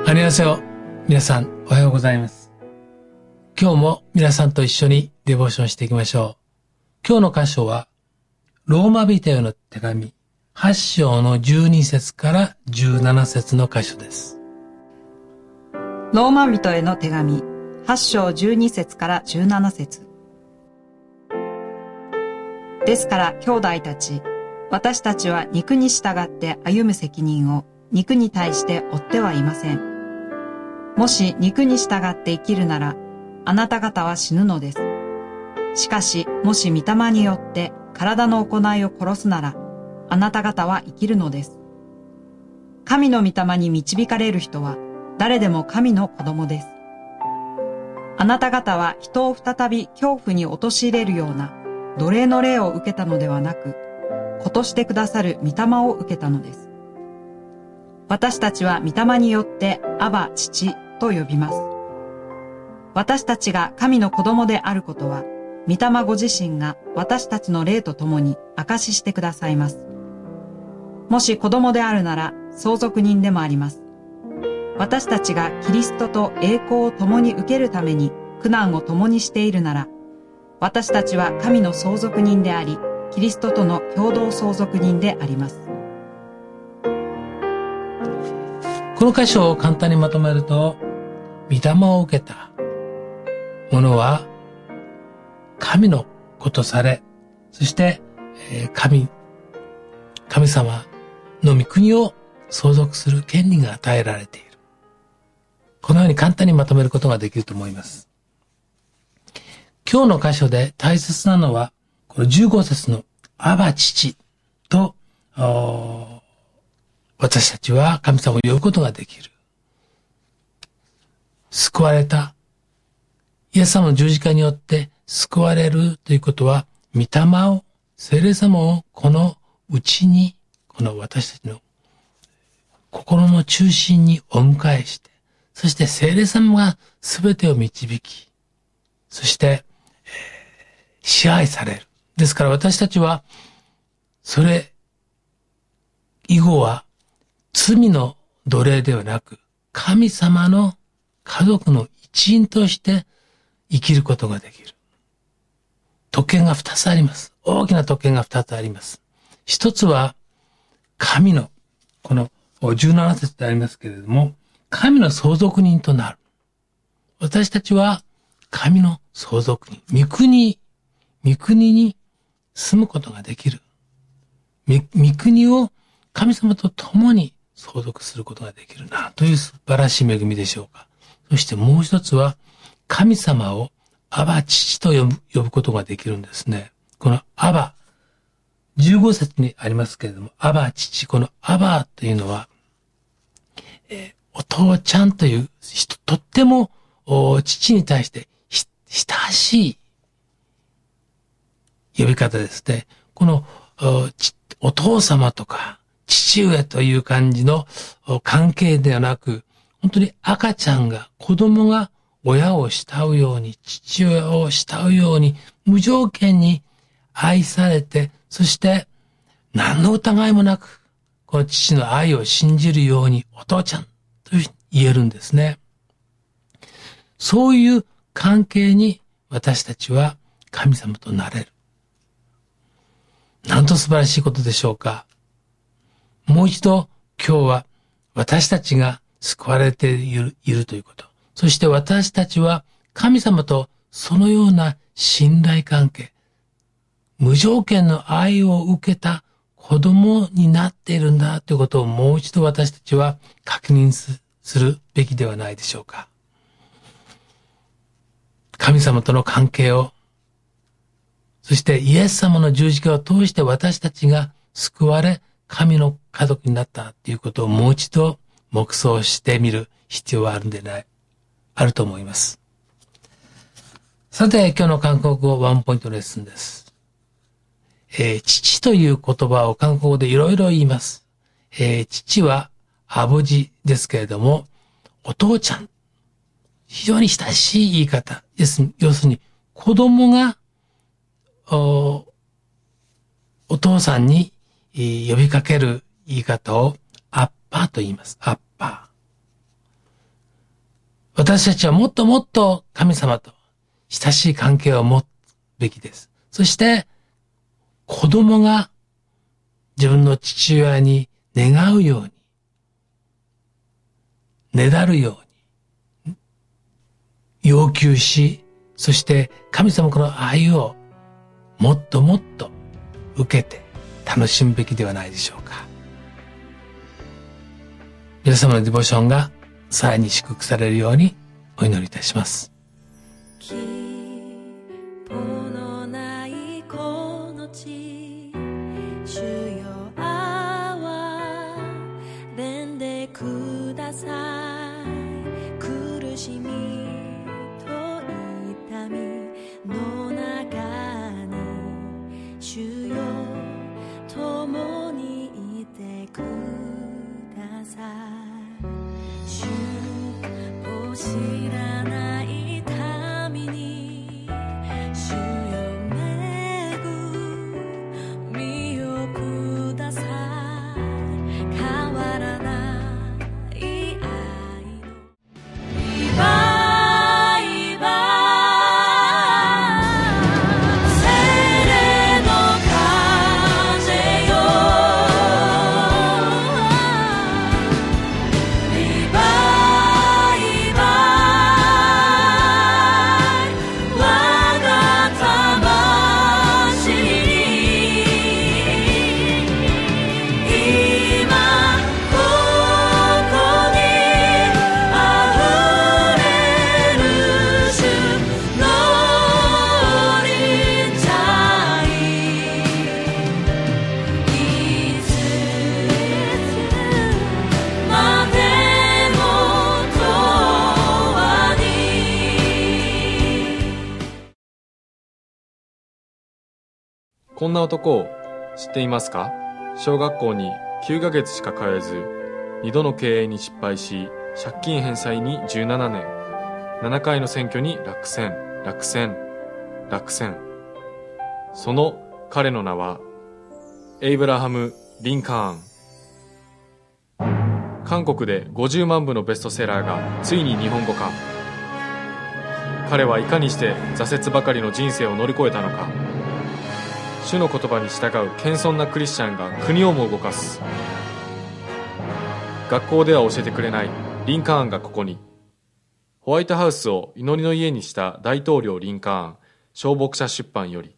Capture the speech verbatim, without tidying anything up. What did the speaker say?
こんにちは。皆さんおはようございます。今日も皆さんと一緒にデボーションしていきましょう。今日の箇所はローマ人への手紙はち章のじゅうに節からじゅうなな節の箇所です。 ローマ人への手紙はち章じゅうに節からじゅうなな節。ですから兄弟たち、私たちは肉に従って歩む責任を肉に対して負ってはいません。もし肉に従って生きるなら、あなた方は死ぬのです。しかし、もし御霊によって体の行いを殺すなら、あなた方は生きるのです。神の御霊に導かれる人は、誰でも神の子供です。あなた方は人を再び恐怖に陥れるような奴隷の霊を受けたのではなく、子としてくださる御霊を受けたのです。私たちは御霊によってアバ父と呼びます。私たちが神の子供であることは、御霊ご自身が私たちの霊と共に証ししてくださいます。もし子供であるなら相続人でもあります。私たちがキリストと栄光を共に受けるために苦難を共にしているなら、私たちは神の相続人であり、キリストとの共同相続人であります。 この箇所を簡単にまとめると、御霊を受けた者は神の子とされ、そして、えー、神、神様の御国を相続する権利が与えられている。このように簡単にまとめることができると思います。今日の箇所で大切なのは、このじゅうご節のアバ父と、私たちは神様を呼ぶことができる。救われた。イエス様の十字架によって救われるということは、御霊を、聖霊様をこの内に、この私たちの心の中心にお迎えして、そして聖霊様が全てを導き、そして、えー、支配される。ですから私たちは、それ以後は罪の奴隷ではなく、神様の家族の一員として生きることができる。特権が二つあります。大きな特権が二つあります。一つは、神の、このじゅうなな節でありますけれども、神の相続人となる。私たちは神の相続人。御国、御国に住むことができる。御国を神様と共に相続することができるな、という素晴らしい恵みでしょうか。そしてもう一つは、神様をアバ父と呼ぶ、呼ぶことができるんですね。このアバ、じゅうご節にありますけれども、アバ父、このアバというのは、えー、お父ちゃんという人、とっても父に対して親しい呼び方ですね。この お, お父様とか父上という感じの関係ではなく、本当に赤ちゃんが、子供が親を慕うように、父親を慕うように、無条件に愛されて、そして何の疑いもなく、この父の愛を信じるように、お父ちゃんというふうに言えるんですね。そういう関係に私たちは神様となれる。なんと素晴らしいことでしょうか。もう一度今日は私たちが救われている、いるということ。そして私たちは神様とそのような信頼関係、無条件の愛を受けた子供になっているんだということをもう一度私たちは確認するべきではないでしょうか。神様との関係を、そしてイエス様の十字架を通して私たちが救われ、神の家族になったということをもう一度黙想してみる必要はあるんでない、あると思います。さて、今日の韓国語ワンポイントレッスンです。えー、父という言葉を韓国語でいろいろ言います。えー、父はアボジですけれども、お父ちゃん。非常に親しい言い方です。要するに、子供がお、お父さんに呼びかける言い方をアッパーと言います。アッパー。 私たちはもっともっと神様と親しい関係を持つべきです。そして、子供が自分の父親に願うように、ねだるように、要求し、そして神様からの愛をもっともっと受けて楽しむべきではないでしょうか。皆様のディボーションがさらに祝福されるようにお祈りいたします。 希望のないこの地、主よ憐れんでください。苦しみと痛みの中に主よ共にいてください。主を知らない民に主よ恵みをください。変わらない愛のリバイバル、聖霊の風よ、リバイバル、我が魂に今ここにあふれる主の臨在、いつまでも永遠に。 こんな男を知っていますか？小学校にきゅうかげつしか通えず、にどの経営に失敗し、借金返済にじゅうななねん、ななかいの選挙に落選、落選、落選。その彼の名は、エイブラハム・リンカーン。韓国でごじゅうまんぶのベストセラーがついに日本語化。彼はいかにして挫折ばかりの人生を乗り越えたのか。主の言葉に従う謙遜なクリスチャンが国をも動かす。学校では教えてくれないリンカーンがここに。ホワイトハウスを祈りの家にした大統領リンカーン、小牧者出版より。